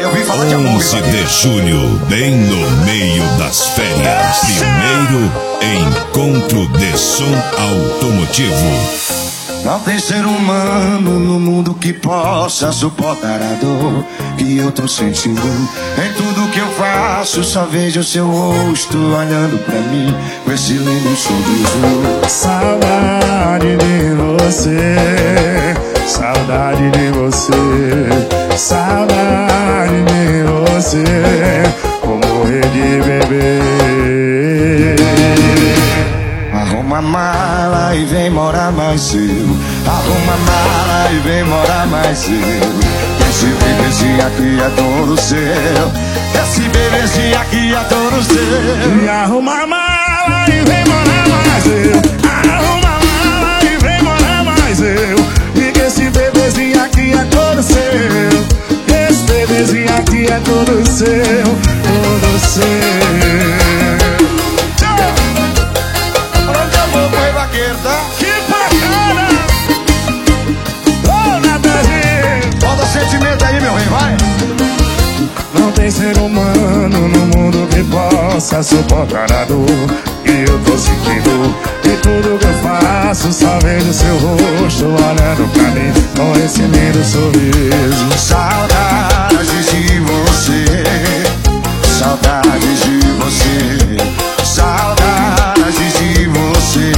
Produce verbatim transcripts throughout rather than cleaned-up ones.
onze de julho, bem no meio das férias. Primeiro encontro de som automotivo. Não tem ser humano no mundo que possa suportar a dor que eu tô sentindo. Em tudo que eu faço, só vejo o seu rosto olhando pra mim com esse lindo sorriso. Saudade de você, saudade de você, saudade de você, vou morrer de beber. Arruma a mala e vem morar mais eu. Arruma a mala e vem morar mais eu. Esse bebezinho aqui é todo seu. Esse bebezinho aqui é todo seu. E arruma a mala e vem morar mais eu. Arruma a mala e vem morar mais eu. E que esse bebezinho aqui é todo seu. Esse bebezinho aqui é todo seu. Todo seu. Que bacana! Ô, Natanzinho! Bota sentimento aí, meu rei, vai! Não tem ser humano no mundo que possa suportar a dor que eu tô sentindo. E tudo que eu faço, só vejo seu rosto olhando pra mim com esse lindo sorriso. Saudades de você, saudades de você, saudades de você.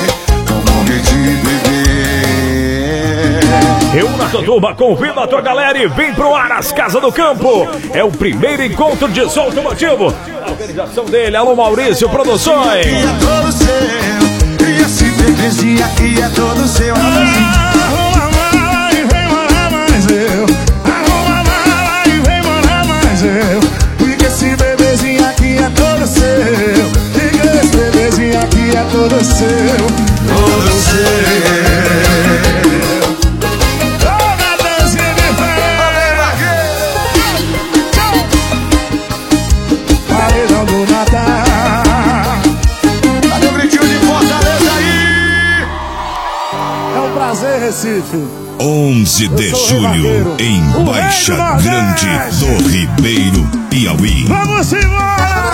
Reúna tua turma, convida a tua galera e vem pro Aras Casa do Campo. É o primeiro encontro de som automotivo. A organização dele, alô Maurício Produções. Aqui é todo seu, e esse bebezinho aqui é todo seu. Arruma a mala e vem morar mais eu. Arruma a mala e vem morar mais eu. Porque esse bebezinho aqui é todo seu. E que esse bebezinho aqui é todo seu. Todo seu. Recife. onze de julho, em Baixa Grande do Ribeiro, Piauí. Vamos embora!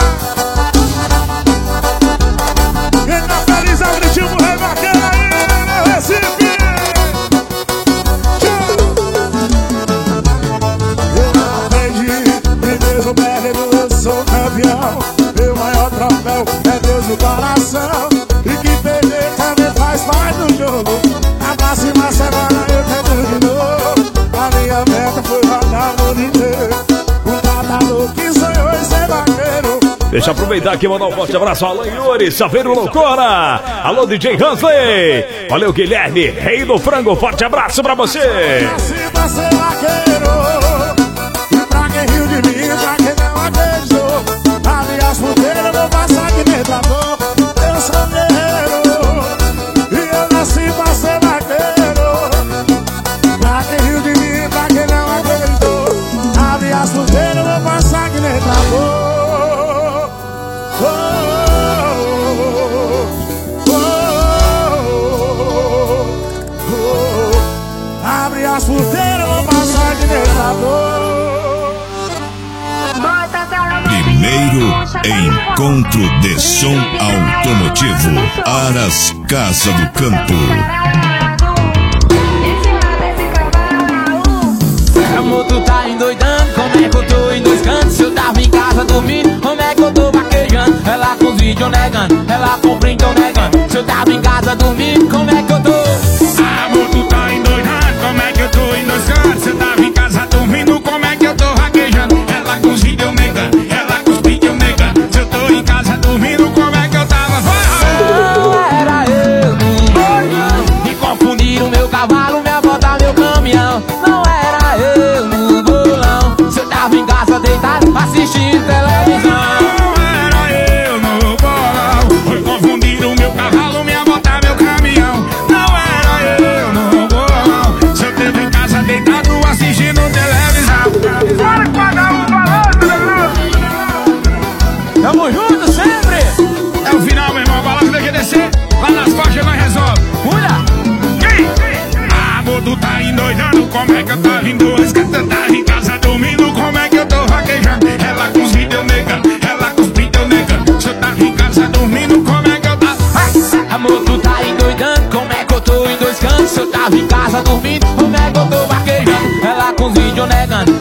Quem tá feliz é o gritinho do Rei Vaqueiro aí no Recife. Eu não aprendi, em Deus o perdedor, eu sou campeão. Meu maior troféu é Deus no coração. E que perder também faz parte do jogo. A próxima semana eu tento de novo. A minha meta foi rodar o mundo inteiro. Um catador que sonhou em ser vaqueiro. Deixa eu aproveitar aqui e mandar um forte abraço ao Alan Yuri, Saveiro Loucura. Alô, D J Hansley. Valeu, Guilherme, Rei do Frango. Forte abraço pra você. Nasci pra ser vaqueiro. E pra quem riu de mim, pra quem não acreditou. Aliás, fudeiro, eu vou passar aqui dentro da boca. Eu sou guerreiro. E eu nasci pra ser vaqueiro. Pra quem riu de mim, pra quem não acreditou. Aliás, fudeiro, eu vou passar aqui dentro da boca. Oh, oh, oh, oh, oh. Abre as puteiras, vou passar aqui dentro da boca. Primeiro encontro de som automotivo, Aras Casa do Campo. Amor, tu tá endoidando, como é que eu tô em dois cantos? Se eu tava em casa dormindo, como é que eu tô vaquejando? Ela com os vídeos negando, ela com print eu negando. Se eu tava em casa dormindo, como é que eu tô? Amor, tu tá endoidando, como é que eu tô em dois cantos? Se eu tava em casa dormindo, como é que eu tô vaquejando? Ela com os vídeos negando, ela com os print eu negando. Se eu tô em casa dormindo, como é que eu tava? Não era eu no bolão, e confundiram meu cavalo, minha bota, meu caminhão. Não era eu no bolão, se eu tava em casa deitado assistindo televisão. Não era eu no bolão, foi confundir o meu cavalo, minha bota, meu caminhão.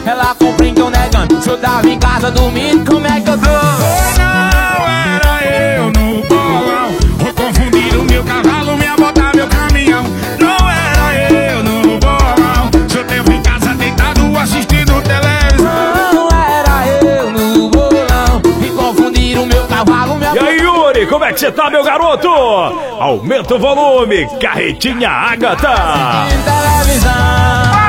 ela compreendeu negando. Se eu tava em casa dormindo, como é que eu tô? Não era eu no bolão, vou confundir o meu cavalo, minha bota, meu caminhão. Não era eu no bolão, se eu tava em casa deitado assistindo televisão. Não era eu no bolão, me confundir o meu cavalo, minha E aí, Yuri, como é que você tá, meu garoto? Aumenta o volume, carretinha Ágata. televisão.